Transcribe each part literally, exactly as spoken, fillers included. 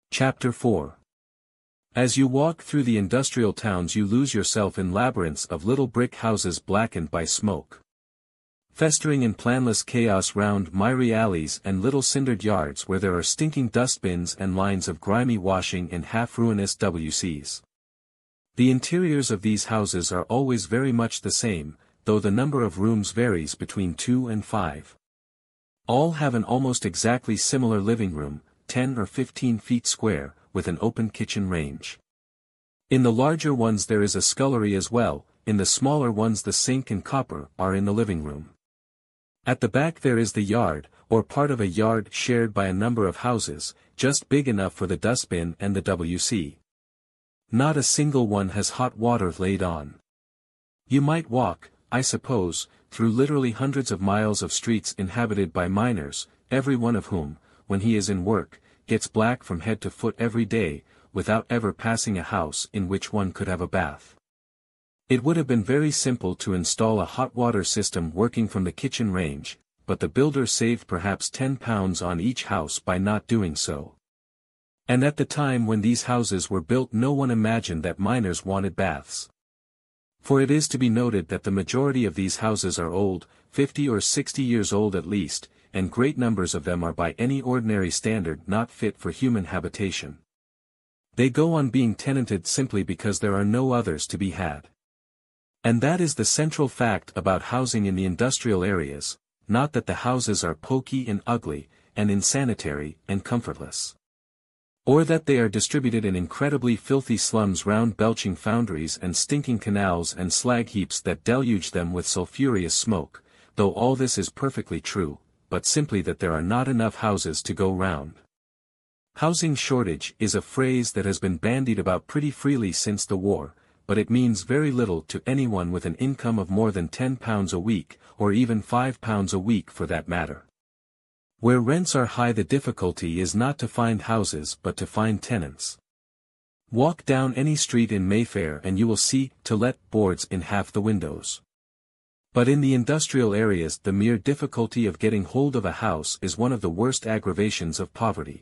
Chapter four. As you walk through the industrial towns you lose yourself in labyrinths of little brick houses blackened by smoke. Festering in planless chaos round miry alleys and little cindered yards where there are stinking dustbins and lines of grimy washing and half-ruinous W Cs. The interiors of these houses are always very much the same, though the number of rooms varies between two and five. All have an almost exactly similar living room, ten or fifteen feet square, with an open kitchen range. In the larger ones there is a scullery as well, in the smaller ones the sink and copper are in the living room. At the back there is the yard, or part of a yard shared by a number of houses, just big enough for the dustbin and the W C. Not a single one has hot water laid on. You might walk, I suppose, through literally hundreds of miles of streets inhabited by miners, every one of whom, when he is in work, gets black from head to foot every day, without ever passing a house in which one could have a bath. It would have been very simple to install a hot water system working from the kitchen range, but the builder saved perhaps ten pounds on each house by not doing so. And at the time when these houses were built no one imagined that miners wanted baths. For it is to be noted that the majority of these houses are old, fifty or sixty years old at least, and great numbers of them are by any ordinary standard not fit for human habitation. They go on being tenanted simply because there are no others to be had. And that is the central fact about housing in the industrial areas, not that the houses are poky and ugly, and insanitary and comfortless. Or that they are distributed in incredibly filthy slums round belching foundries and stinking canals and slag heaps that deluge them with sulphurous smoke, though all this is perfectly true, but simply that there are not enough houses to go round. Housing shortage is a phrase that has been bandied about pretty freely since the war, but it means very little to anyone with an income of more than ten pounds a week, or even five pounds a week for that matter. Where rents are high the difficulty is not to find houses but to find tenants. Walk down any street in Mayfair and you will see "to let" boards in half the windows. But in the industrial areas the mere difficulty of getting hold of a house is one of the worst aggravations of poverty.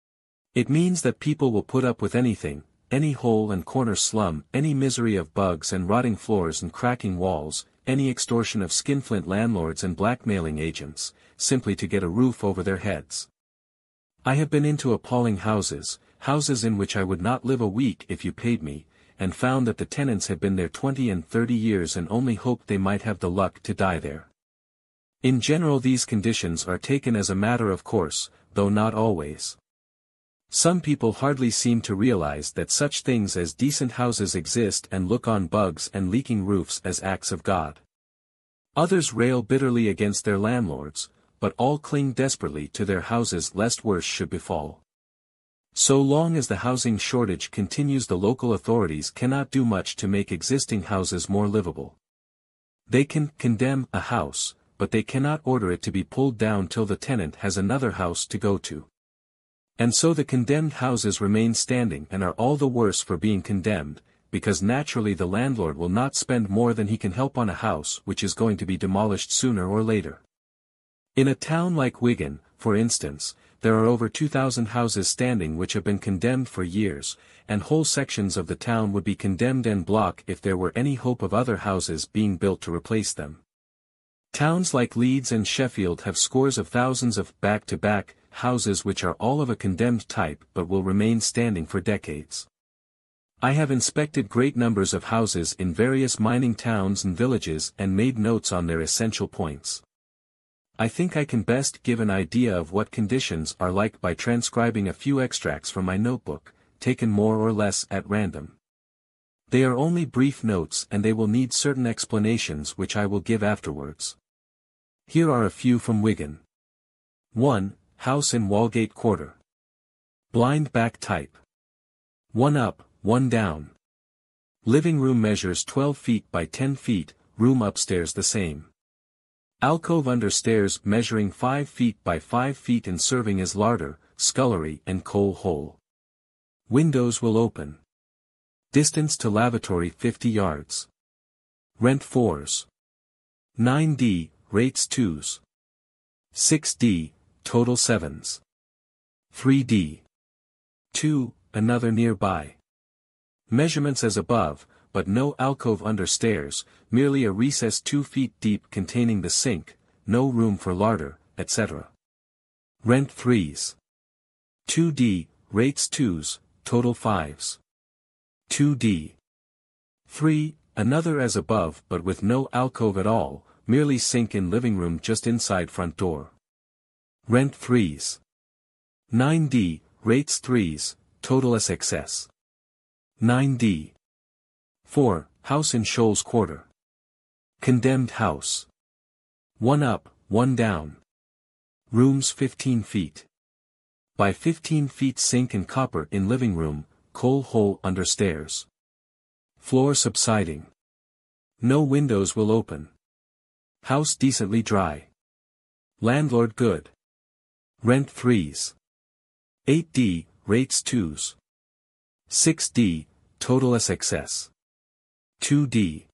It means that people will put up with anything, any hole and corner slum, any misery of bugs and rotting floors and cracking walls, any extortion of skinflint landlords and blackmailing agents, simply to get a roof over their heads. I have been into appalling houses, houses in which I would not live a week if you paid me, and found that the tenants had been there twenty and thirty years and only hoped they might have the luck to die there. In general these conditions are taken as a matter of course, though not always. Some people hardly seem to realize that such things as decent houses exist and look on bugs and leaking roofs as acts of God. Others rail bitterly against their landlords, but all cling desperately to their houses lest worse should befall. So long as the housing shortage continues the local authorities cannot do much to make existing houses more livable. They can condemn a house, but they cannot order it to be pulled down till the tenant has another house to go to. And so the condemned houses remain standing and are all the worse for being condemned, because naturally the landlord will not spend more than he can help on a house which is going to be demolished sooner or later. In a town like Wigan, for instance, there are over two thousand houses standing which have been condemned for years, and whole sections of the town would be condemned en bloc if there were any hope of other houses being built to replace them. Towns like Leeds and Sheffield have scores of thousands of back-to-back houses which are all of a condemned type but will remain standing for decades. I have inspected great numbers of houses in various mining towns and villages and made notes on their essential points. I think I can best give an idea of what conditions are like by transcribing a few extracts from my notebook, taken more or less at random. They are only brief notes and they will need certain explanations which I will give afterwards. Here are a few from Wigan. one. House in Walgate Quarter. Blind back type. One up, one down. Living room measures twelve feet by ten feet, room upstairs the same. Alcove under stairs measuring five feet by five feet and serving as larder, scullery and coal hole. Windows will open. Distance to lavatory fifty yards. Rent fours. nine D, rates twos. six D, total sevens. three D. two, another nearby. Measurements as above, but no alcove under stairs, merely a recess two feet deep containing the sink, no room for larder, et cetera. Rent threes. two D, rates twos, total fives. two D. three, another as above but with no alcove at all, merely sink in living room just inside front door. Rent threes. nine D, rates threes, total S X S. nine D. four, house in Shoals Quarter. Condemned house. one up, one down. Rooms fifteen feet. By fifteen feet sink and copper in living room, coal hole under stairs. Floor subsiding. No windows will open. House decently dry. Landlord good. Rent threes. eight D, rates twos. six D, total S X S. two D.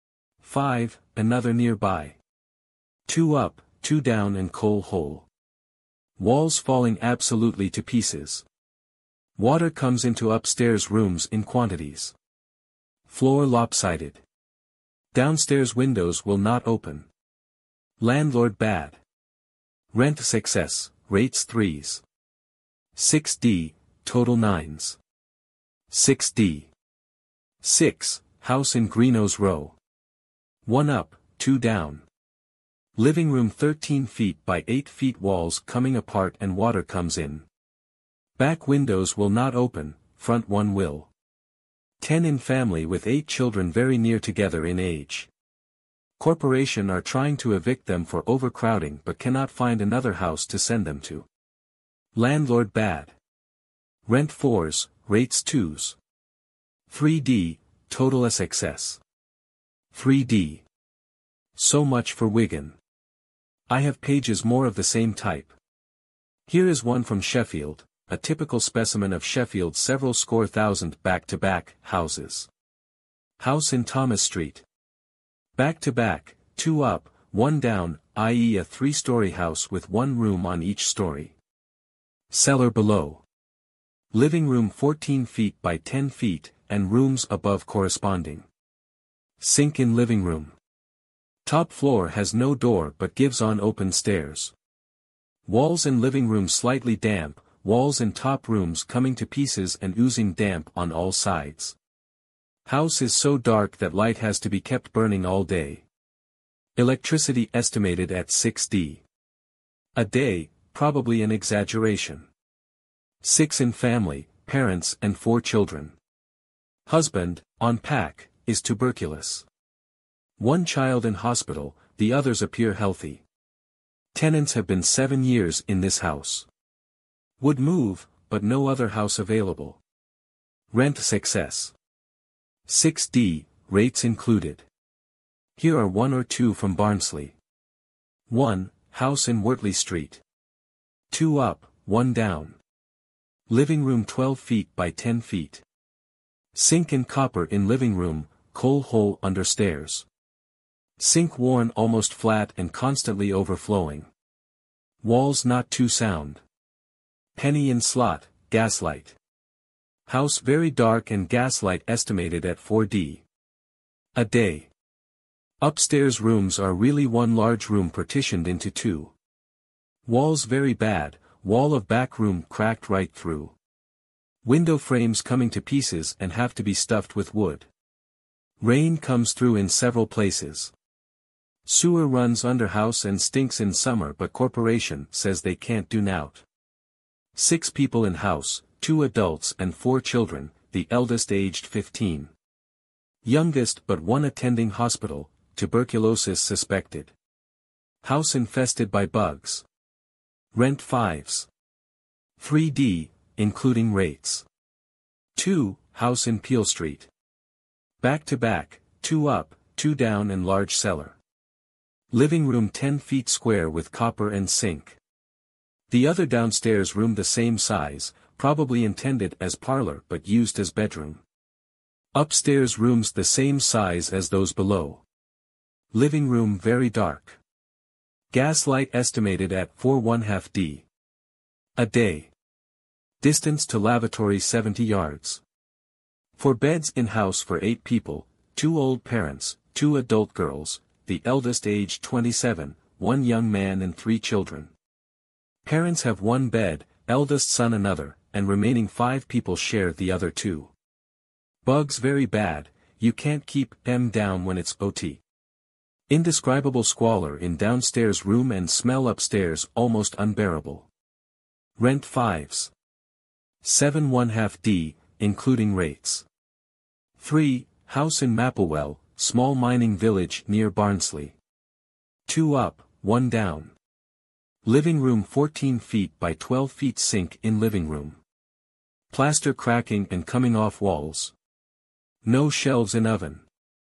five, another nearby. two up, two down and coal hole. Walls falling absolutely to pieces. Water comes into upstairs rooms in quantities. Floor lopsided. Downstairs windows will not open. Landlord bad. Rent success, rates threes. six D, total nines. six D. six, house in Greenos Row. one up, two down. Living room thirteen feet by eight feet, walls coming apart and water comes in. Back windows will not open, front one will. ten in family with eight children very near together in age. Corporation are trying to evict them for overcrowding but cannot find another house to send them to. Landlord bad. Rent fours, rates twos. three D, total S X S. three D. So much for Wigan. I have pages more of the same type. Here is one from Sheffield, a typical specimen of Sheffield's several score thousand back-to-back houses. House in Thomas Street. Back-to-back, two up, one down, that is a three-story house with one room on each story. Cellar below. Living room fourteen feet by ten feet, and rooms above corresponding. Sink in living room. Top floor has no door but gives on open stairs. Walls in living room slightly damp, walls in top rooms coming to pieces and oozing damp on all sides. House is so dark that light has to be kept burning all day. Electricity estimated at six D. A day, probably an exaggeration. Six in family, parents and four children. Husband, on pack, is tuberculous. One child in hospital, the others appear healthy. Tenants have been seven years in this house. Would move, but no other house available. Rent success. six D, rates included. Here are one or two from Barnsley. one, house in Wortley Street. two up, one down. Living room twelve feet by ten feet. Sink and copper in living room, coal hole under stairs. Sink worn almost flat and constantly overflowing. Walls not too sound. Penny in slot, gaslight. House very dark and gaslight estimated at four D. A day. Upstairs rooms are really one large room partitioned into two. Walls very bad, wall of back room cracked right through. Window frames coming to pieces and have to be stuffed with wood. Rain comes through in several places. Sewer runs under house and stinks in summer but corporation says they can't do nout. Six people in house, two adults and four children, the eldest aged fifteen. Youngest but one attending hospital, tuberculosis suspected. House infested by bugs. Rent fives. three D, including rates. two, house in Peel Street. Back to back, two up, two down and large cellar. Living room ten feet square with copper and sink. The other downstairs room the same size, probably intended as parlor but used as bedroom. Upstairs rooms the same size as those below. Living room very dark. Gas light estimated at four one half D. A day. Distance to lavatory seventy yards. For beds in house for eight people, two old parents, two adult girls, the eldest aged twenty-seven, one young man and three children. Parents have one bed, eldest son another, and remaining five people share the other two. Bugs very bad, you can't keep them down when it's O T. Indescribable squalor in downstairs room and smell upstairs almost unbearable. Rent fives. seven one half D, including rates. three. House in Mapplewell, small mining village near Barnsley. two up, one down. Living room fourteen feet by twelve feet, sink in living room. Plaster cracking and coming off walls. No shelves in oven.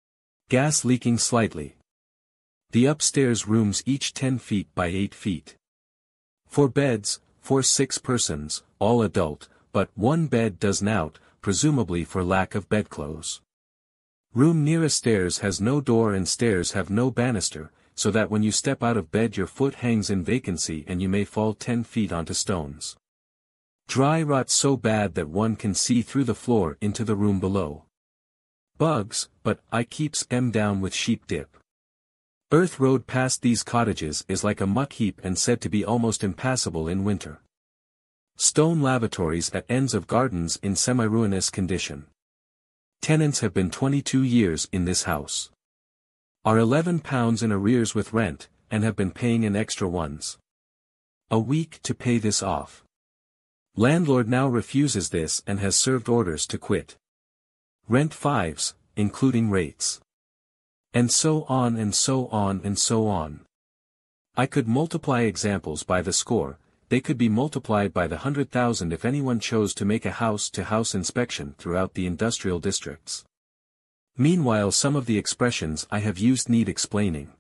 Gas leaking slightly. The upstairs rooms each ten feet by eight feet. Four beds, for six persons, all adult, but one bed doesn't out, presumably for lack of bedclothes. Room nearest stairs has no door and stairs have no banister, so that when you step out of bed your foot hangs in vacancy and you may fall ten feet onto stones. Dry rot so bad that one can see through the floor into the room below. Bugs, but I keeps em down with sheep dip. Earth road past these cottages is like a muck heap and said to be almost impassable in winter. Stone lavatories at ends of gardens in semi-ruinous condition. Tenants have been twenty-two years in this house. Are eleven pounds in arrears with rent, and have been paying in extra ones a week to pay this off. Landlord now refuses this and has served orders to quit. Rent fives, including rates. And so on and so on and so on. I could multiply examples by the score, they could be multiplied by the hundred thousand if anyone chose to make a house-to-house inspection throughout the industrial districts. Meanwhile, some of the expressions I have used need explaining.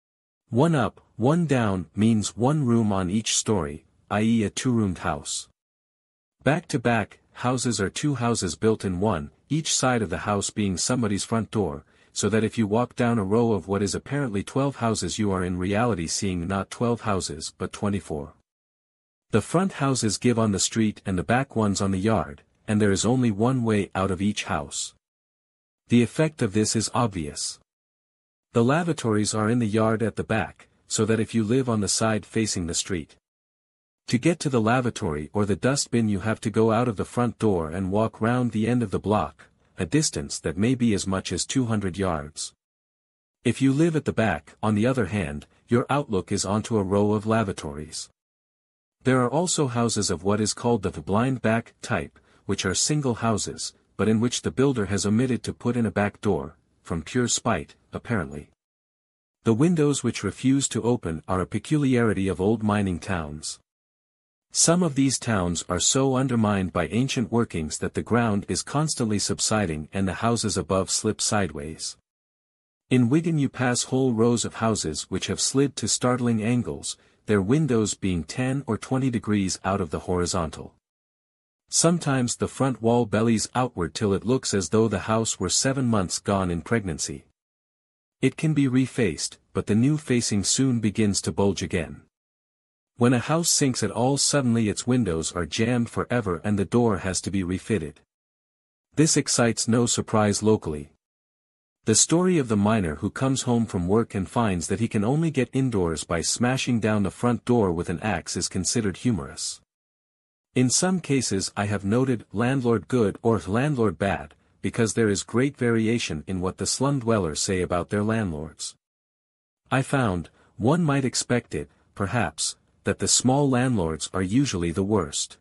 One up, one down means one room on each story, that is a two-roomed house. Back-to-back houses are two houses built in one, each side of the house being somebody's front door, so that if you walk down a row of what is apparently twelve houses you are in reality seeing not twelve houses but twenty-four. The front houses give on the street and the back ones on the yard, and there is only one way out of each house. The effect of this is obvious. The lavatories are in the yard at the back, so that if you live on the side facing the street, to get to the lavatory or the dustbin you have to go out of the front door and walk round the end of the block, a distance that may be as much as two hundred yards. If you live at the back, on the other hand, your outlook is onto a row of lavatories. There are also houses of what is called the blind back type, which are single houses, but in which the builder has omitted to put in a back door, from pure spite, apparently. The windows which refuse to open are a peculiarity of old mining towns. Some of these towns are so undermined by ancient workings that the ground is constantly subsiding and the houses above slip sideways. In Wigan you pass whole rows of houses which have slid to startling angles, their windows being ten or twenty degrees out of the horizontal. Sometimes the front wall bellies outward till it looks as though the house were seven months gone in pregnancy. It can be refaced, but the new facing soon begins to bulge again. When a house sinks at all, suddenly its windows are jammed forever and the door has to be refitted. This excites no surprise locally. The story of the miner who comes home from work and finds that he can only get indoors by smashing down the front door with an axe is considered humorous. In some cases I have noted landlord good or landlord bad, because there is great variation in what the slum dwellers say about their landlords. I found, one might expect it, perhaps, that the small landlords are usually the worst.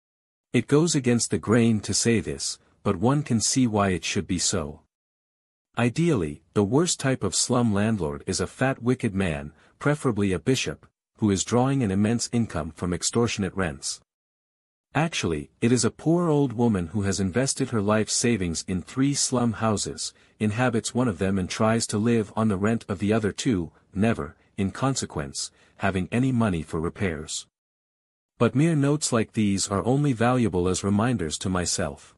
It goes against the grain to say this, but one can see why it should be so. Ideally, the worst type of slum landlord is a fat wicked man, preferably a bishop, who is drawing an immense income from extortionate rents. Actually, it is a poor old woman who has invested her life savings in three slum houses, inhabits one of them and tries to live on the rent of the other two, never, in consequence, having any money for repairs. But mere notes like these are only valuable as reminders to myself.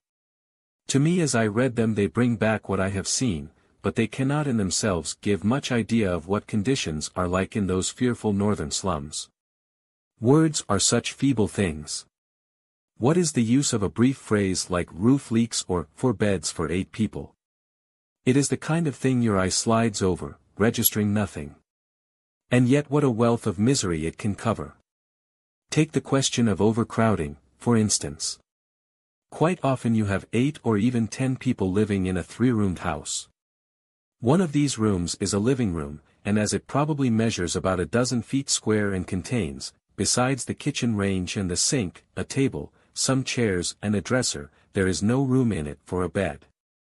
To me as I read them they bring back what I have seen, but they cannot in themselves give much idea of what conditions are like in those fearful northern slums. Words are such feeble things. What is the use of a brief phrase like roof leaks or four beds for eight people? It is the kind of thing your eye slides over, registering nothing. And yet what a wealth of misery it can cover. Take the question of overcrowding, for instance. Quite often you have eight or even ten people living in a three-roomed house. One of these rooms is a living room, and as it probably measures about a dozen feet square and contains, besides the kitchen range and the sink, a table, some chairs and a dresser, there is no room in it for a bed.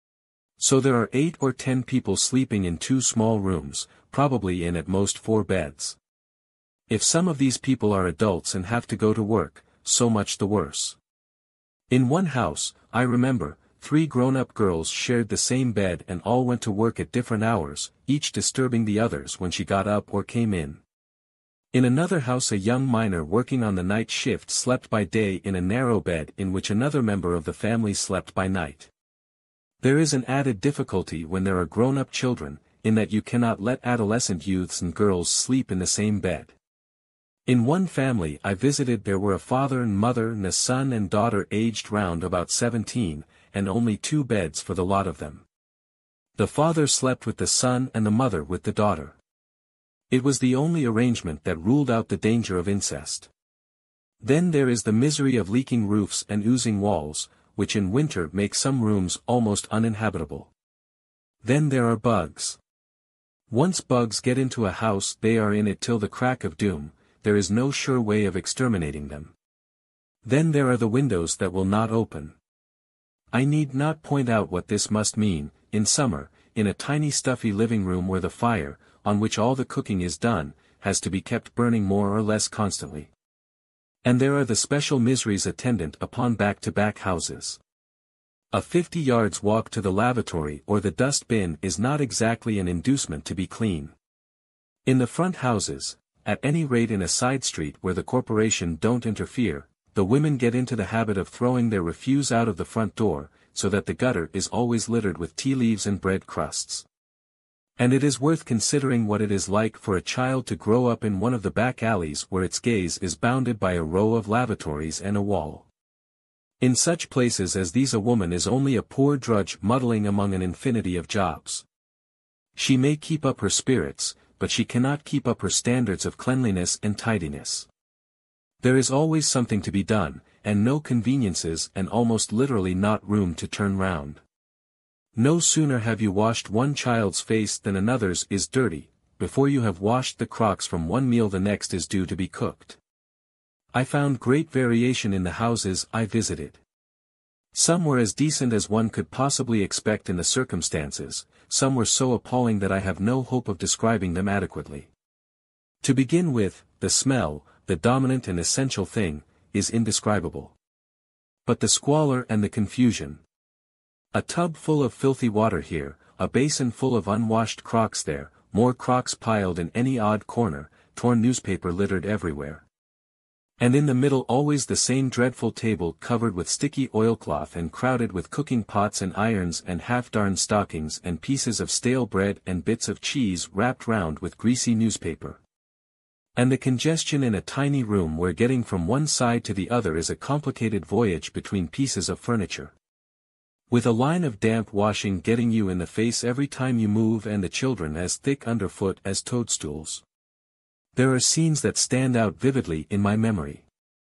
So there are eight or ten people sleeping in two small rooms, probably in at most four beds. If some of these people are adults and have to go to work, so much the worse. In one house, I remember, three grown-up girls shared the same bed and all went to work at different hours, each disturbing the others when she got up or came in. In another house a young miner working on the night shift slept by day in a narrow bed in which another member of the family slept by night. There is an added difficulty when there are grown-up children, in that you cannot let adolescent youths and girls sleep in the same bed. In one family I visited there were a father and mother and a son and daughter aged round about seventeen, and only two beds for the lot of them. The father slept with the son and the mother with the daughter. It was the only arrangement that ruled out the danger of incest. Then there is the misery of leaking roofs and oozing walls, which in winter make some rooms almost uninhabitable. Then there are bugs. Once bugs get into a house they are in it till the crack of doom, there is no sure way of exterminating them. Then there are the windows that will not open. I need not point out what this must mean, in summer, in a tiny stuffy living room where the fire, on which all the cooking is done, has to be kept burning more or less constantly. And there are the special miseries attendant upon back-to-back houses. A fifty yards walk to the lavatory or the dust bin is not exactly an inducement to be clean. In the front houses, at any rate in a side street where the corporation don't interfere, the women get into the habit of throwing their refuse out of the front door, so that the gutter is always littered with tea leaves and bread crusts. And it is worth considering what it is like for a child to grow up in one of the back alleys where its gaze is bounded by a row of lavatories and a wall. In such places as these a woman is only a poor drudge muddling among an infinity of jobs. She may keep up her spirits, but she cannot keep up her standards of cleanliness and tidiness. There is always something to be done, and no conveniences and almost literally not room to turn round. No sooner have you washed one child's face than another's is dirty, before you have washed the crocks from one meal the next is due to be cooked. I found great variation in the houses I visited. Some were as decent as one could possibly expect in the circumstances, some were so appalling that I have no hope of describing them adequately. To begin with, the smell, the dominant and essential thing, is indescribable. But the squalor and the confusion. A tub full of filthy water here, a basin full of unwashed crocks there, more crocks piled in any odd corner, torn newspaper littered everywhere. And in the middle always the same dreadful table covered with sticky oilcloth and crowded with cooking pots and irons and half-darned stockings and pieces of stale bread and bits of cheese wrapped round with greasy newspaper. And the congestion in a tiny room where getting from one side to the other is a complicated voyage between pieces of furniture. With a line of damp washing getting you in the face every time you move and the children as thick underfoot as toadstools. There are scenes that stand out vividly in my memory.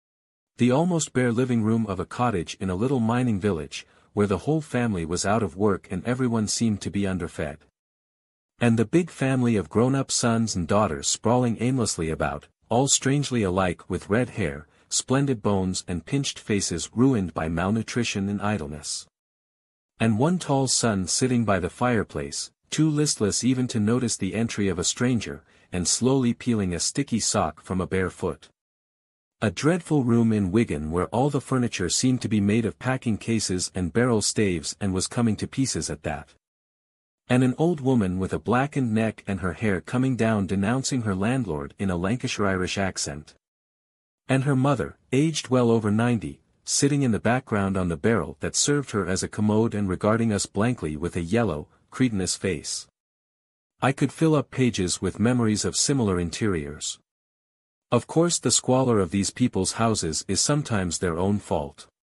The almost bare living room of a cottage in a little mining village, where the whole family was out of work and everyone seemed to be underfed. And the big family of grown-up sons and daughters sprawling aimlessly about, all strangely alike with red hair, splendid bones and pinched faces ruined by malnutrition and idleness. And one tall son sitting by the fireplace, too listless even to notice the entry of a stranger, and slowly peeling a sticky sock from a bare foot. A dreadful room in Wigan where all the furniture seemed to be made of packing cases and barrel staves and was coming to pieces at that. And an old woman with a blackened neck and her hair coming down denouncing her landlord in a Lancashire-Irish accent. And her mother, aged well over ninety, sitting in the background on the barrel that served her as a commode and regarding us blankly with a yellow, cretinous face. I could fill up pages with memories of similar interiors. Of course the squalor of these people's houses is sometimes their own fault.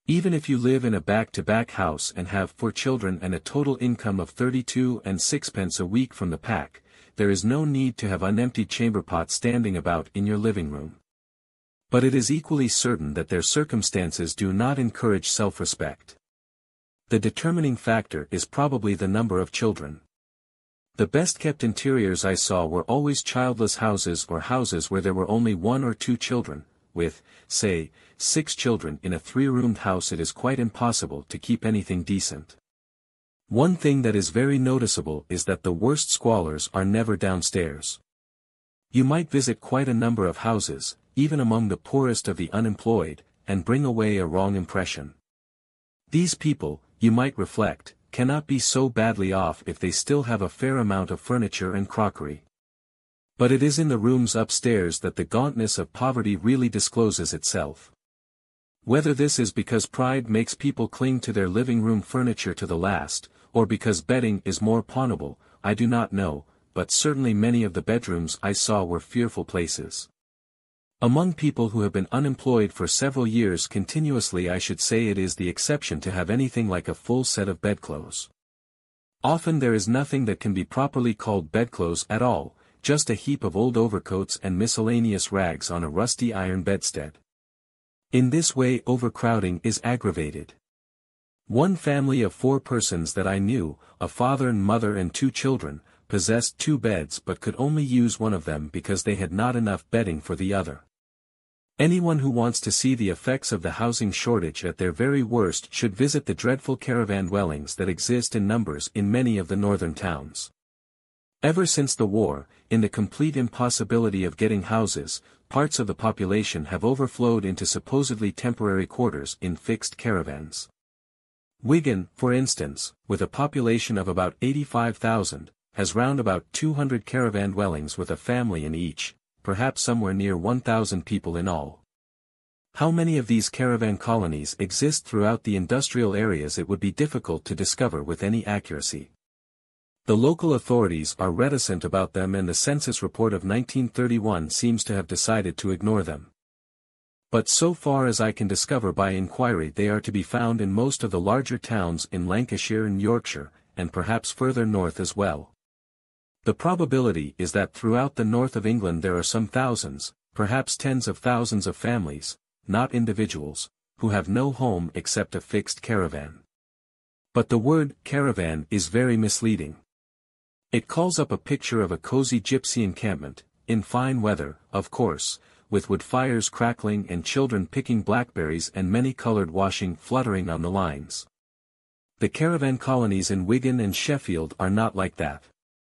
Even if you live in a back-to-back house and have four children and a total income of thirty-two and sixpence a week from the pack, there is no need to have unemptied chamber pots standing about in your living room. But it is equally certain that their circumstances do not encourage self-respect. The determining factor is probably the number of children. The best-kept interiors I saw were always childless houses or houses where there were only one or two children. With, say, six children in a three-roomed house, it is quite impossible to keep anything decent. One thing that is very noticeable is that the worst squalors are never downstairs. You might visit quite a number of houses, even among the poorest of the unemployed, and bring away a wrong impression. These people, you might reflect, cannot be so badly off if they still have a fair amount of furniture and crockery. But it is in the rooms upstairs that the gauntness of poverty really discloses itself. Whether this is because pride makes people cling to their living room furniture to the last, or because bedding is more pawnable, I do not know, but certainly many of the bedrooms I saw were fearful places. Among people who have been unemployed for several years continuously, I should say it is the exception to have anything like a full set of bedclothes. Often there is nothing that can be properly called bedclothes at all, just a heap of old overcoats and miscellaneous rags on a rusty iron bedstead. In this way overcrowding is aggravated. One family of four persons that I knew, a father and mother and two children, possessed two beds but could only use one of them because they had not enough bedding for the other. Anyone who wants to see the effects of the housing shortage at their very worst should visit the dreadful caravan dwellings that exist in numbers in many of the northern towns. Ever since the war, in the complete impossibility of getting houses, parts of the population have overflowed into supposedly temporary quarters in fixed caravans. Wigan, for instance, with a population of about eighty-five thousand, has round about two hundred caravan dwellings with a family in each, perhaps somewhere near one thousand people in all. How many of these caravan colonies exist throughout the industrial areas it would be difficult to discover with any accuracy. The local authorities are reticent about them, and the census report of nineteen thirty-one seems to have decided to ignore them. But so far as I can discover by inquiry, they are to be found in most of the larger towns in Lancashire and Yorkshire, and perhaps further north as well. The probability is that throughout the north of England there are some thousands, perhaps tens of thousands of families, not individuals, who have no home except a fixed caravan. But the word caravan is very misleading. It calls up a picture of a cozy gypsy encampment, in fine weather, of course, with wood fires crackling and children picking blackberries and many-colored washing fluttering on the lines. The caravan colonies in Wigan and Sheffield are not like that.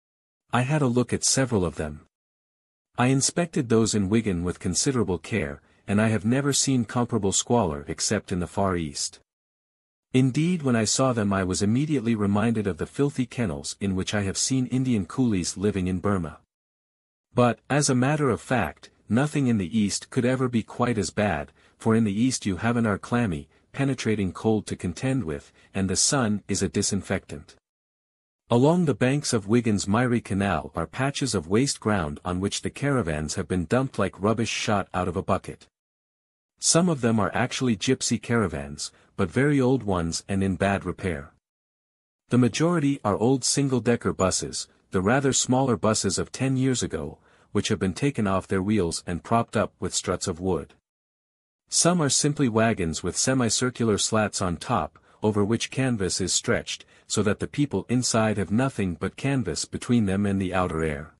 I had a look at several of them. I inspected those in Wigan with considerable care, and I have never seen comparable squalor except in the Far East. Indeed, when I saw them I was immediately reminded of the filthy kennels in which I have seen Indian coolies living in Burma. But, as a matter of fact, nothing in the East could ever be quite as bad, for in the East you have an our clammy, penetrating cold to contend with, and the sun is a disinfectant. Along the banks of Wigan's miry canal are patches of waste ground on which the caravans have been dumped like rubbish shot out of a bucket. Some of them are actually gypsy caravans, but very old ones and in bad repair. The majority are old single-decker buses, the rather smaller buses of ten years ago, which have been taken off their wheels and propped up with struts of wood. Some are simply wagons with semicircular slats on top, over which canvas is stretched, so that the people inside have nothing but canvas between them and the outer air.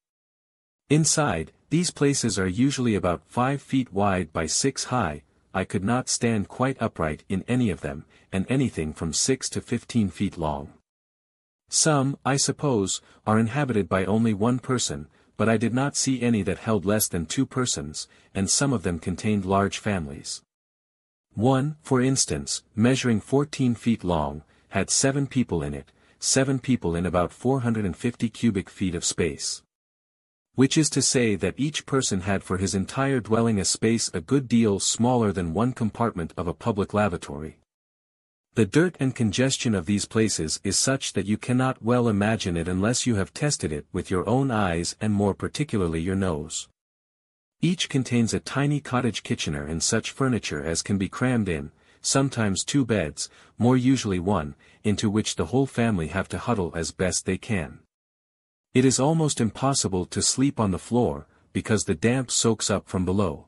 Inside, these places are usually about five feet wide by six high. I could not stand quite upright in any of them, and anything from six to fifteen feet long. Some, I suppose, are inhabited by only one person, but I did not see any that held less than two persons, and some of them contained large families. One, for instance, measuring fourteen feet long, had seven people in it, seven people in about four hundred fifty cubic feet of space. Which is to say that each person had for his entire dwelling a space a good deal smaller than one compartment of a public lavatory. The dirt and congestion of these places is such that you cannot well imagine it unless you have tested it with your own eyes and more particularly your nose. Each contains a tiny cottage kitchener and such furniture as can be crammed in, sometimes two beds, more usually one, into which the whole family have to huddle as best they can. It is almost impossible to sleep on the floor, because the damp soaks up from below.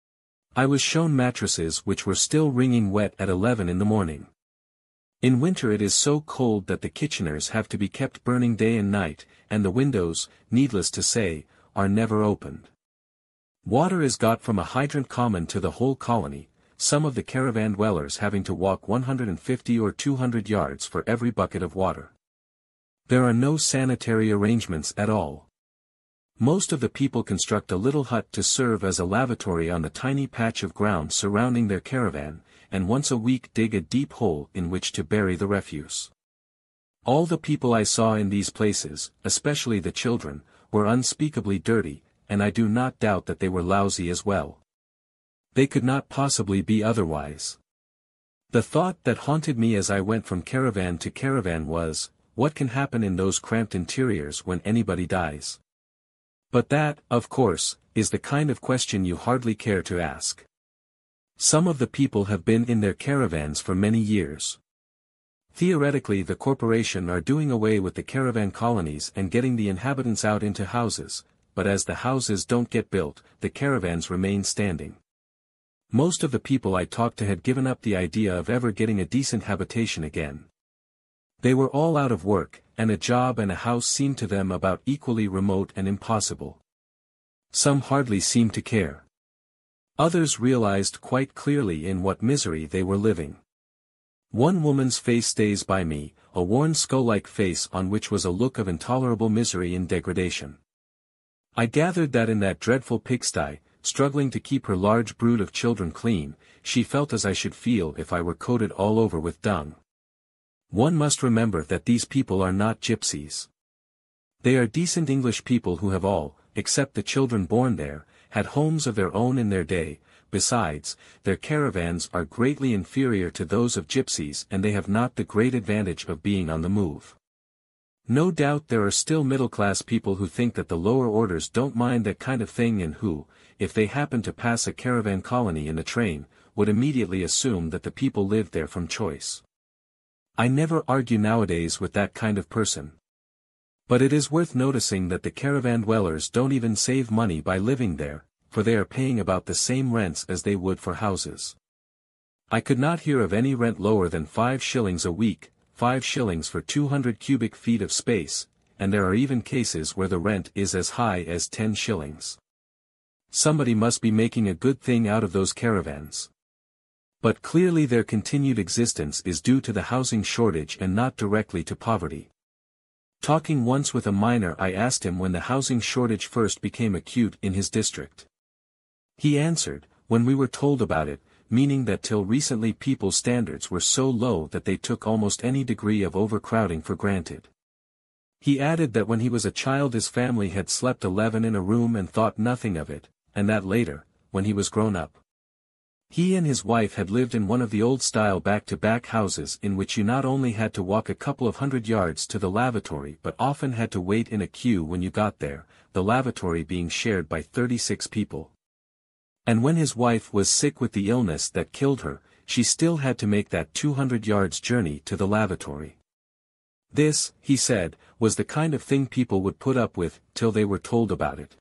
I was shown mattresses which were still wringing wet at eleven in the morning. In winter it is so cold that the kitcheners have to be kept burning day and night, and the windows, needless to say, are never opened. Water is got from a hydrant common to the whole colony, some of the caravan dwellers having to walk one hundred fifty or two hundred yards for every bucket of water. There are no sanitary arrangements at all. Most of the people construct a little hut to serve as a lavatory on the tiny patch of ground surrounding their caravan, and once a week dig a deep hole in which to bury the refuse. All the people I saw in these places, especially the children, were unspeakably dirty, and I do not doubt that they were lousy as well. They could not possibly be otherwise. The thought that haunted me as I went from caravan to caravan was, what can happen in those cramped interiors when anybody dies? But that, of course, is the kind of question you hardly care to ask. Some of the people have been in their caravans for many years. Theoretically, the corporation are doing away with the caravan colonies and getting the inhabitants out into houses, but as the houses don't get built, the caravans remain standing. Most of the people I talked to had given up the idea of ever getting a decent habitation again. They were all out of work, and a job and a house seemed to them about equally remote and impossible. Some hardly seemed to care. Others realized quite clearly in what misery they were living. One woman's face stays by me, a worn skull-like face on which was a look of intolerable misery and degradation. I gathered that in that dreadful pigsty, struggling to keep her large brood of children clean, she felt as I should feel if I were coated all over with dung. One must remember that these people are not gypsies. They are decent English people who have all, except the children born there, had homes of their own in their day. Besides, their caravans are greatly inferior to those of gypsies and they have not the great advantage of being on the move. No doubt there are still middle-class people who think that the lower orders don't mind that kind of thing and who, if they happen to pass a caravan colony in the train, would immediately assume that the people lived there from choice. I never argue nowadays with that kind of person. But it is worth noticing that the caravan dwellers don't even save money by living there, for they are paying about the same rents as they would for houses. I could not hear of any rent lower than five shillings a week, five shillings for two hundred cubic feet of space, and there are even cases where the rent is as high as ten shillings. Somebody must be making a good thing out of those caravans. But clearly their continued existence is due to the housing shortage and not directly to poverty. Talking once with a miner, I asked him when the housing shortage first became acute in his district. He answered, when we were told about it, meaning that till recently people's standards were so low that they took almost any degree of overcrowding for granted. He added that when he was a child his family had slept eleven in a room and thought nothing of it, and that later, when he was grown up, he and his wife had lived in one of the old-style back-to-back houses in which you not only had to walk a couple of hundred yards to the lavatory but often had to wait in a queue when you got there, the lavatory being shared by thirty-six people. And when his wife was sick with the illness that killed her, she still had to make that two hundred yards journey to the lavatory. This, he said, was the kind of thing people would put up with, till they were told about it.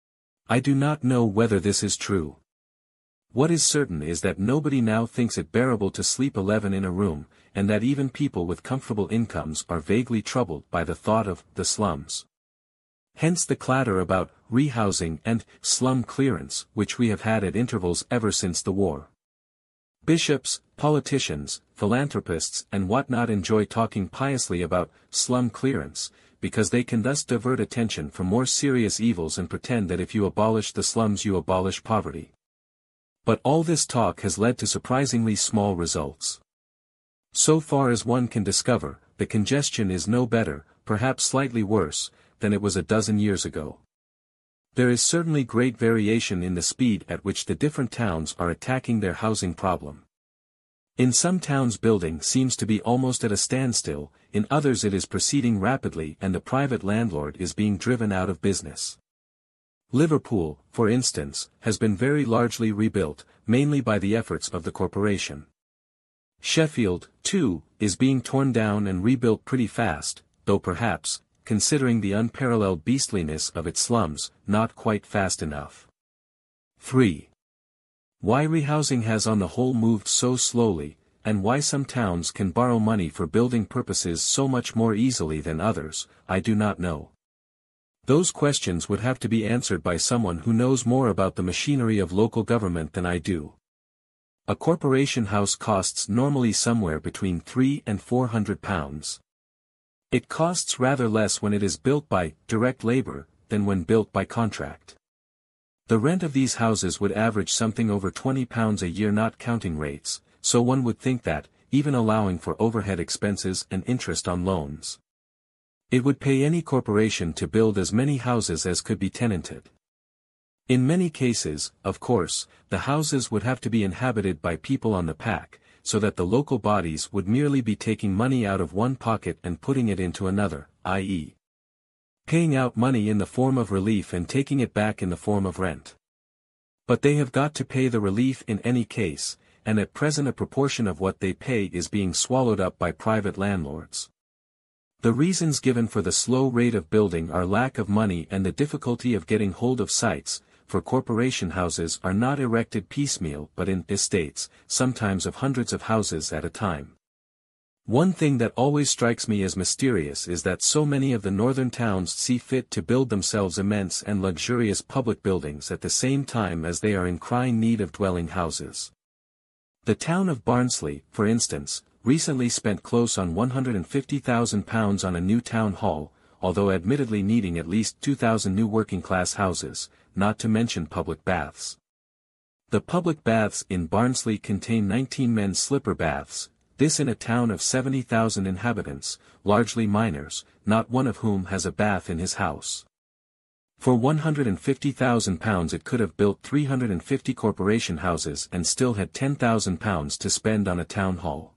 I do not know whether this is true. What is certain is that nobody now thinks it bearable to sleep eleven in a room, and that even people with comfortable incomes are vaguely troubled by the thought of the slums. Hence the clatter about rehousing and slum clearance which we have had at intervals ever since the war. Bishops, politicians, philanthropists and whatnot enjoy talking piously about slum clearance, because they can thus divert attention from more serious evils and pretend that if you abolish the slums you abolish poverty. But all this talk has led to surprisingly small results. So far as one can discover, the congestion is no better, perhaps slightly worse, than it was a dozen years ago. There is certainly great variation in the speed at which the different towns are attacking their housing problem. In some towns building seems to be almost at a standstill, in others it is proceeding rapidly and the private landlord is being driven out of business. Liverpool, for instance, has been very largely rebuilt, mainly by the efforts of the corporation. Sheffield, too, is being torn down and rebuilt pretty fast, though perhaps, considering the unparalleled beastliness of its slums, not quite fast enough. three. Why rehousing has on the whole moved so slowly, and why some towns can borrow money for building purposes so much more easily than others, I do not know. Those questions would have to be answered by someone who knows more about the machinery of local government than I do. A corporation house costs normally somewhere between three and four hundred pounds. It costs rather less when it is built by direct labor than when built by contract. The rent of these houses would average something over twenty pounds a year, not counting rates, so one would think that, even allowing for overhead expenses and interest on loans, it would pay any corporation to build as many houses as could be tenanted. In many cases, of course, the houses would have to be inhabited by people on the pack, so that the local bodies would merely be taking money out of one pocket and putting it into another, that is, paying out money in the form of relief and taking it back in the form of rent. But they have got to pay the relief in any case, and at present a proportion of what they pay is being swallowed up by private landlords. The reasons given for the slow rate of building are lack of money and the difficulty of getting hold of sites, for corporation houses are not erected piecemeal but in estates, sometimes of hundreds of houses at a time. One thing that always strikes me as mysterious is that so many of the northern towns see fit to build themselves immense and luxurious public buildings at the same time as they are in crying need of dwelling houses. The town of Barnsley, for instance, recently spent close on one hundred fifty thousand pounds on a new town hall, although admittedly needing at least two thousand new working-class houses, not to mention public baths. The public baths in Barnsley contain nineteen men's slipper baths, this in a town of seventy thousand inhabitants, largely miners, not one of whom has a bath in his house. For one hundred fifty thousand pounds it could have built three hundred fifty corporation houses and still had ten thousand pounds to spend on a town hall.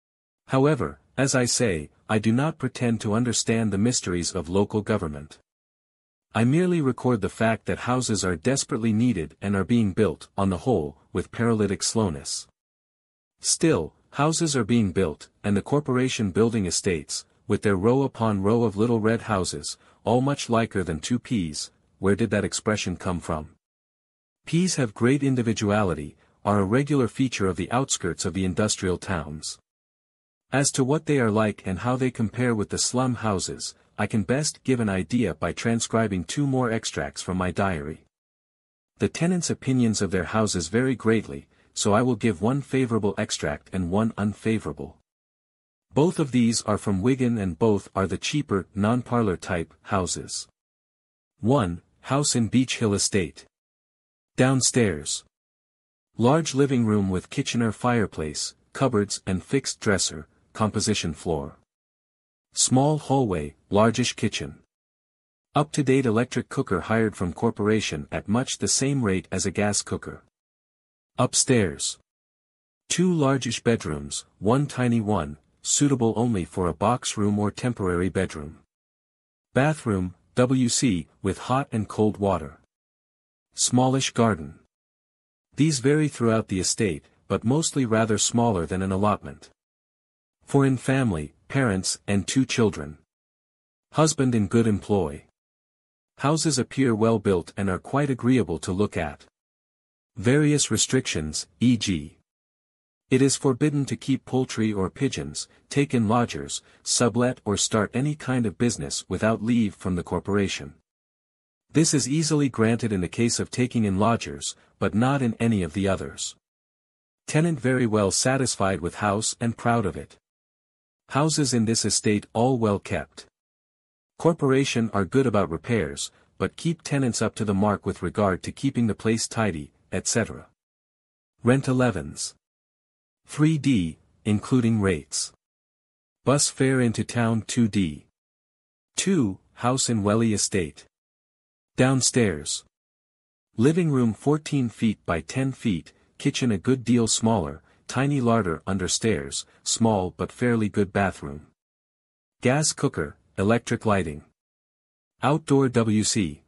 However, as I say, I do not pretend to understand the mysteries of local government. I merely record the fact that houses are desperately needed and are being built, on the whole, with paralytic slowness. Still, houses are being built, and the corporation building estates, with their row upon row of little red houses, all much liker than two peas. Where did that expression come from? Peas have great individuality, are a regular feature of the outskirts of the industrial towns. As to what they are like and how they compare with the slum houses, I can best give an idea by transcribing two more extracts from my diary. The tenants' opinions of their houses vary greatly, so I will give one favorable extract and one unfavorable. Both of these are from Wigan and both are the cheaper, non-parlour type, houses. one. House in Beech Hill Estate. Downstairs. Large living room with kitchener fireplace, cupboards and fixed dresser, composition floor. Small hallway, largish kitchen. Up-to-date electric cooker hired from corporation at much the same rate as a gas cooker. Upstairs. Two largish bedrooms, one tiny one, suitable only for a box room or temporary bedroom. Bathroom, W C, with hot and cold water. Smallish garden. These vary throughout the estate, but mostly rather smaller than an allotment. For in family, parents and two children. Husband in good employ. Houses appear well built and are quite agreeable to look at. Various restrictions, for example It is forbidden to keep poultry or pigeons, take in lodgers, sublet or start any kind of business without leave from the corporation. This is easily granted in the case of taking in lodgers, but not in any of the others. Tenant very well satisfied with house and proud of it. Houses in this estate all well kept. Corporation are good about repairs, but keep tenants up to the mark with regard to keeping the place tidy, et cetera. Rent elevens. three D, including rates. Bus fare into town two D. two. House in Welly Estate. Downstairs. Living room fourteen feet by ten feet, kitchen a good deal smaller, tiny larder under stairs, small but fairly good bathroom. Gas cooker, electric lighting. Outdoor W C.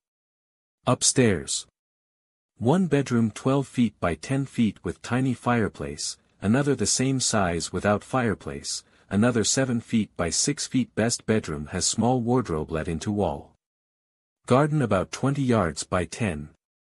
Upstairs. One bedroom twelve feet by ten feet with tiny fireplace, another the same size without fireplace, another seven feet by six feet. Best bedroom has small wardrobe let into wall. Garden about twenty yards by ten.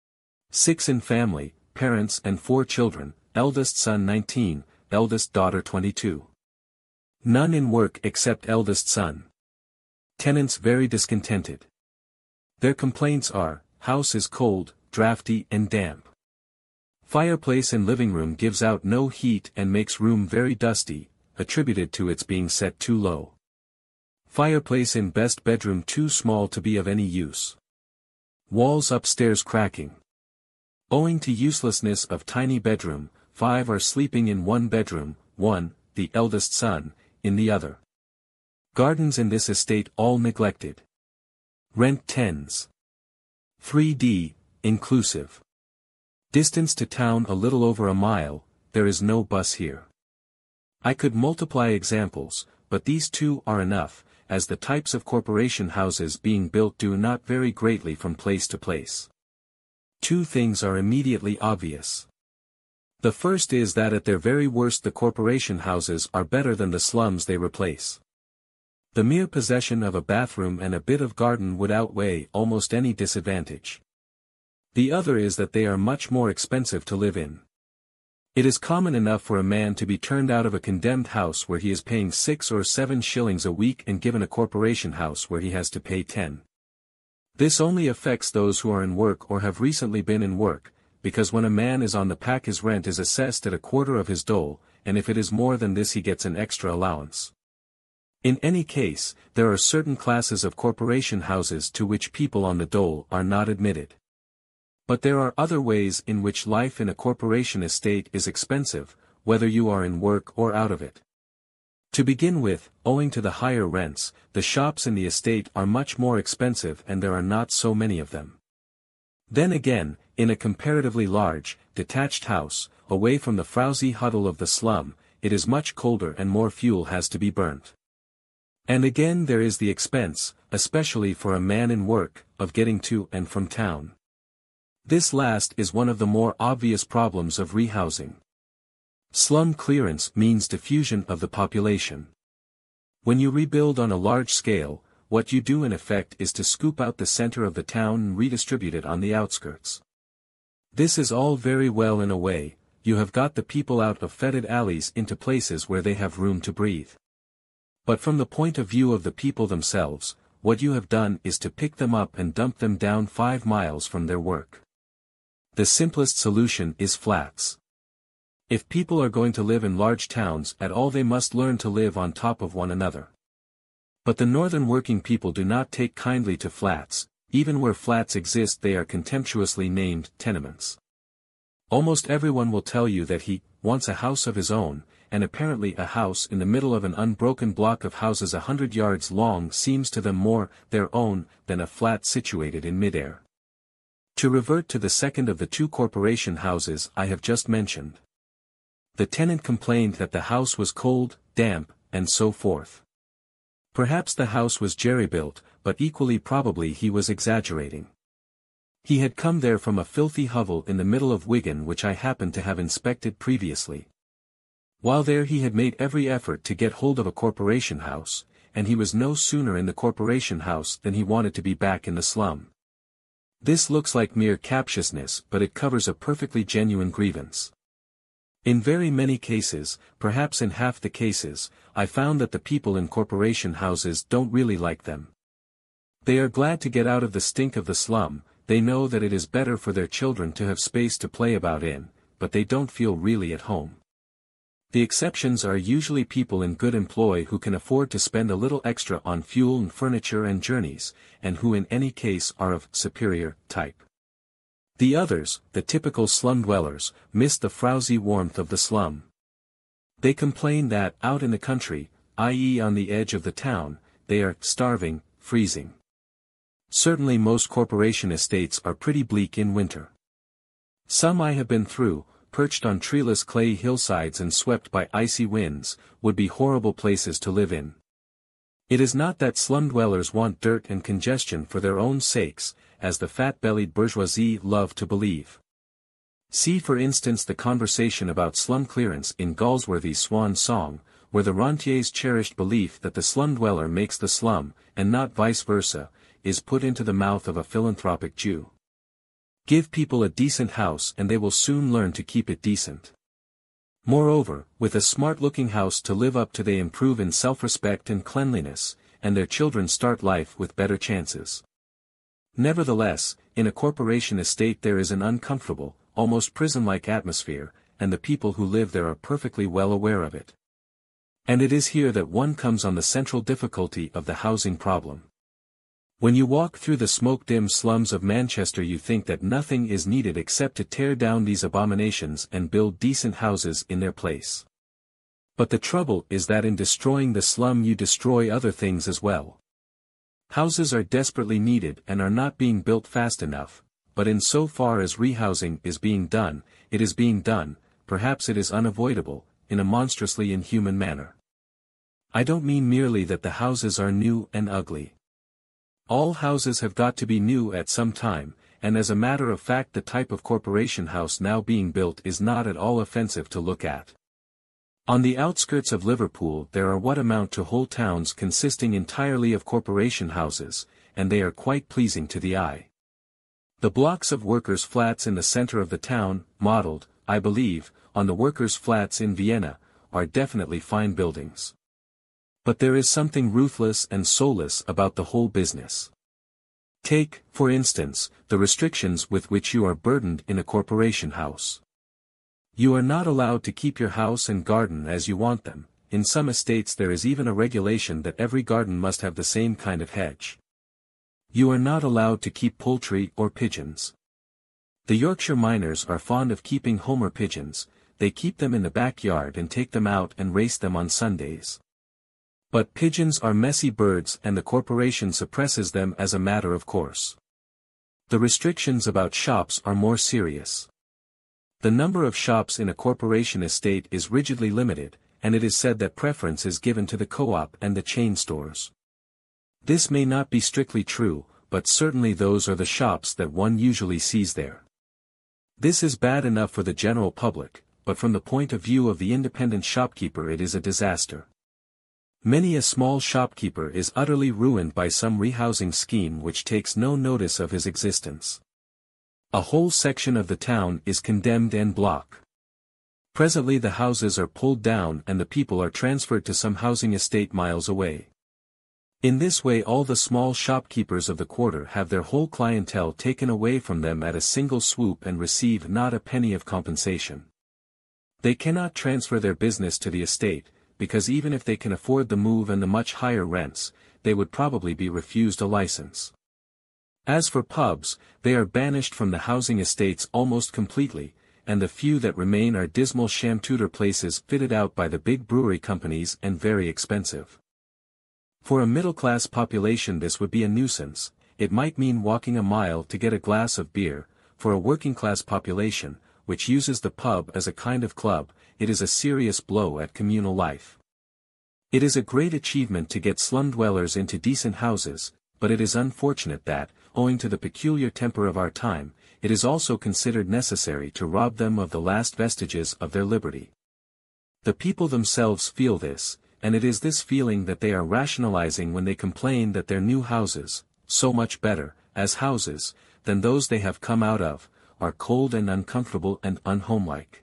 Six in family, parents and four children, eldest son nineteen, eldest daughter twenty-two. None in work except eldest son. Tenants very discontented. Their complaints are, house is cold, drafty and damp. Fireplace in living room gives out no heat and makes room very dusty, attributed to its being set too low. Fireplace in best bedroom too small to be of any use. Walls upstairs cracking. Owing to uselessness of tiny bedroom, five are sleeping in one bedroom, one, the eldest son, in the other. Gardens in this estate all neglected. Rent tens. three D, inclusive. Distance to town a little over a mile, there is no bus here. I could multiply examples, but these two are enough, as the types of corporation houses being built do not vary greatly from place to place. Two things are immediately obvious. The first is that at their very worst the corporation houses are better than the slums they replace. The mere possession of a bathroom and a bit of garden would outweigh almost any disadvantage. The other is that they are much more expensive to live in. It is common enough for a man to be turned out of a condemned house where he is paying six or seven shillings a week and given a corporation house where he has to pay ten. This only affects those who are in work or have recently been in work, because when a man is on the pack his rent is assessed at a quarter of his dole, and if it is more than this he gets an extra allowance. In any case, there are certain classes of corporation houses to which people on the dole are not admitted. But there are other ways in which life in a corporation estate is expensive, whether you are in work or out of it. To begin with, owing to the higher rents, the shops in the estate are much more expensive and there are not so many of them. Then again, in a comparatively large, detached house, away from the frowsy huddle of the slum, it is much colder and more fuel has to be burnt. And again there is the expense, especially for a man in work, of getting to and from town. This last is one of the more obvious problems of rehousing. Slum clearance means diffusion of the population. When you rebuild on a large scale, what you do in effect is to scoop out the center of the town and redistribute it on the outskirts. This is all very well in a way, you have got the people out of fetid alleys into places where they have room to breathe. But from the point of view of the people themselves, what you have done is to pick them up and dump them down five miles from their work. The simplest solution is flats. If people are going to live in large towns at all they must learn to live on top of one another. But the northern working people do not take kindly to flats, even where flats exist they are contemptuously named tenements. Almost everyone will tell you that he wants a house of his own, and apparently a house in the middle of an unbroken block of houses a hundred yards long seems to them more their own than a flat situated in midair. To revert to the second of the two corporation houses I have just mentioned. The tenant complained that the house was cold, damp, and so forth. Perhaps the house was jerry-built, but equally probably he was exaggerating. He had come there from a filthy hovel in the middle of Wigan which I happened to have inspected previously. While there he had made every effort to get hold of a corporation house, and he was no sooner in the corporation house than he wanted to be back in the slum. This looks like mere captiousness but it covers a perfectly genuine grievance. In very many cases, perhaps in half the cases, I found that the people in corporation houses don't really like them. They are glad to get out of the stink of the slum, they know that it is better for their children to have space to play about in, but they don't feel really at home. The exceptions are usually people in good employ who can afford to spend a little extra on fuel and furniture and journeys, and who in any case are of superior type. The others, the typical slum dwellers, miss the frowsy warmth of the slum. They complain that, out in the country, that is on the edge of the town, they are starving, freezing. Certainly most corporation estates are pretty bleak in winter. Some I have been through, perched on treeless clay hillsides and swept by icy winds, would be horrible places to live in. It is not that slum dwellers want dirt and congestion for their own sakes, as the fat-bellied bourgeoisie love to believe. See for instance the conversation about slum clearance in Galsworthy's Swan Song, where the rentier's cherished belief that the slum dweller makes the slum, and not vice versa, is put into the mouth of a philanthropic Jew. Give people a decent house and they will soon learn to keep it decent. Moreover, with a smart-looking house to live up to they improve in self-respect and cleanliness, and their children start life with better chances. Nevertheless, in a corporation estate there is an uncomfortable, almost prison-like atmosphere, and the people who live there are perfectly well aware of it. And it is here that one comes on the central difficulty of the housing problem. When you walk through the smoke-dimmed slums of Manchester you think that nothing is needed except to tear down these abominations and build decent houses in their place. But the trouble is that in destroying the slum you destroy other things as well. Houses are desperately needed and are not being built fast enough, but in so far as rehousing is being done, it is being done, perhaps it is unavoidable, in a monstrously inhuman manner. I don't mean merely that the houses are new and ugly. All houses have got to be new at some time, and as a matter of fact the type of corporation house now being built is not at all offensive to look at. On the outskirts of Liverpool there are what amount to whole towns consisting entirely of corporation houses, and they are quite pleasing to the eye. The blocks of workers' flats in the center of the town, modeled, I believe, on the workers' flats in Vienna, are definitely fine buildings. But there is something ruthless and soulless about the whole business. Take, for instance, the restrictions with which you are burdened in a corporation house. You are not allowed to keep your house and garden as you want them. In some estates there is even a regulation that every garden must have the same kind of hedge. You are not allowed to keep poultry or pigeons. The Yorkshire miners are fond of keeping Homer pigeons, they keep them in the backyard and take them out and race them on Sundays. But pigeons are messy birds and the corporation suppresses them as a matter of course. The restrictions about shops are more serious. The number of shops in a corporation estate is rigidly limited, and it is said that preference is given to the co-op and the chain stores. This may not be strictly true, but certainly those are the shops that one usually sees there. This is bad enough for the general public, but from the point of view of the independent shopkeeper it is a disaster. Many a small shopkeeper is utterly ruined by some rehousing scheme which takes no notice of his existence. A whole section of the town is condemned en bloc. Presently the houses are pulled down and the people are transferred to some housing estate miles away. In this way all the small shopkeepers of the quarter have their whole clientele taken away from them at a single swoop and receive not a penny of compensation. They cannot transfer their business to the estate, because even if they can afford the move and the much higher rents, they would probably be refused a license. As for pubs, they are banished from the housing estates almost completely, and the few that remain are dismal sham-tudor places fitted out by the big brewery companies and very expensive. For a middle-class population this would be a nuisance, it might mean walking a mile to get a glass of beer. For a working-class population, which uses the pub as a kind of club, it is a serious blow at communal life. It is a great achievement to get slum dwellers into decent houses, but it is unfortunate that, owing to the peculiar temper of our time, it is also considered necessary to rob them of the last vestiges of their liberty. The people themselves feel this, and it is this feeling that they are rationalizing when they complain that their new houses, so much better, as houses, than those they have come out of, are cold and uncomfortable and unhomelike.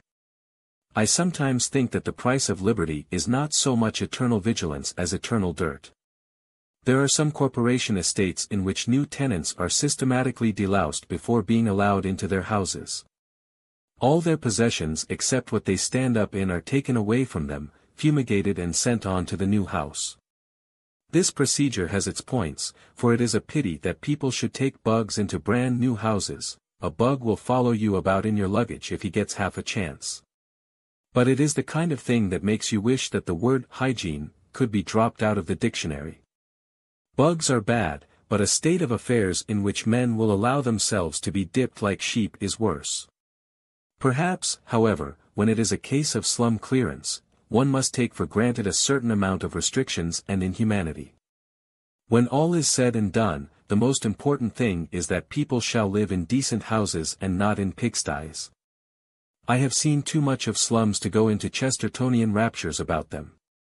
I sometimes think that the price of liberty is not so much eternal vigilance as eternal dirt. There are some corporation estates in which new tenants are systematically deloused before being allowed into their houses. All their possessions except what they stand up in are taken away from them, fumigated and sent on to the new house. This procedure has its points, for it is a pity that people should take bugs into brand new houses. A bug will follow you about in your luggage if he gets half a chance. But it is the kind of thing that makes you wish that the word hygiene could be dropped out of the dictionary. Bugs are bad, but a state of affairs in which men will allow themselves to be dipped like sheep is worse. Perhaps, however, when it is a case of slum clearance, one must take for granted a certain amount of restrictions and inhumanity. When all is said and done, the most important thing is that people shall live in decent houses and not in pigsties. I have seen too much of slums to go into Chestertonian raptures about them.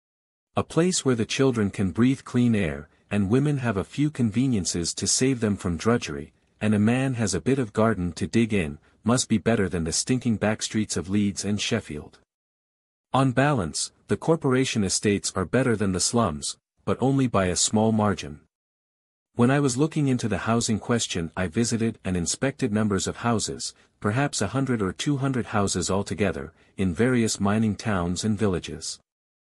A place where the children can breathe clean air, and women have a few conveniences to save them from drudgery, and a man has a bit of garden to dig in, must be better than the stinking backstreets of Leeds and Sheffield. On balance, the corporation estates are better than the slums, but only by a small margin. When I was looking into the housing question, I visited and inspected numbers of houses, perhaps a hundred or two hundred houses altogether, in various mining towns and villages.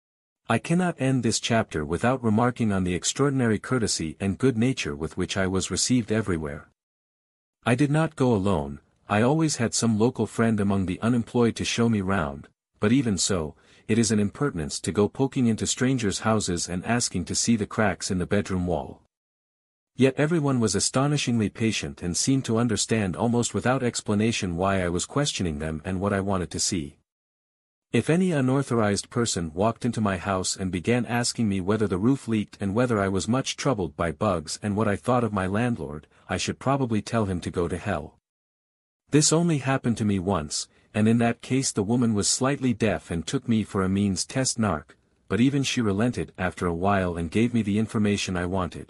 I cannot end this chapter without remarking on the extraordinary courtesy and good nature with which I was received everywhere. I did not go alone, I always had some local friend among the unemployed to show me round, but even so, it is an impertinence to go poking into strangers' houses and asking to see the cracks in the bedroom wall. Yet everyone was astonishingly patient and seemed to understand almost without explanation why I was questioning them and what I wanted to see. If any unauthorized person walked into my house and began asking me whether the roof leaked and whether I was much troubled by bugs and what I thought of my landlord, I should probably tell him to go to hell. This only happened to me once, and in that case the woman was slightly deaf and took me for a means test narc, but even she relented after a while and gave me the information I wanted.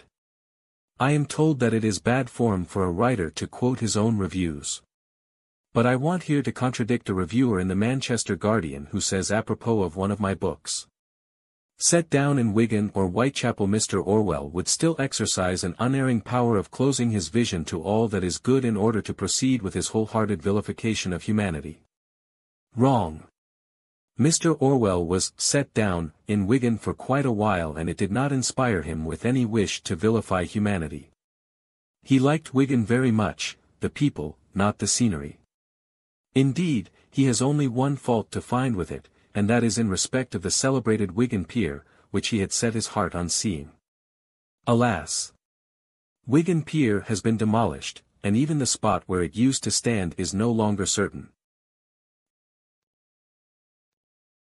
I am told that it is bad form for a writer to quote his own reviews. But I want here to contradict a reviewer in the Manchester Guardian who says apropos of one of my books. Set down in Wigan or Whitechapel, Mister Orwell would still exercise an unerring power of closing his vision to all that is good in order to proceed with his wholehearted vilification of humanity. Wrong. Mister Orwell was set down in Wigan for quite a while, and it did not inspire him with any wish to vilify humanity. He liked Wigan very much, the people, not the scenery. Indeed, he has only one fault to find with it, and that is in respect of the celebrated Wigan Pier, which he had set his heart on seeing. Alas! Wigan Pier has been demolished, and even the spot where it used to stand is no longer certain.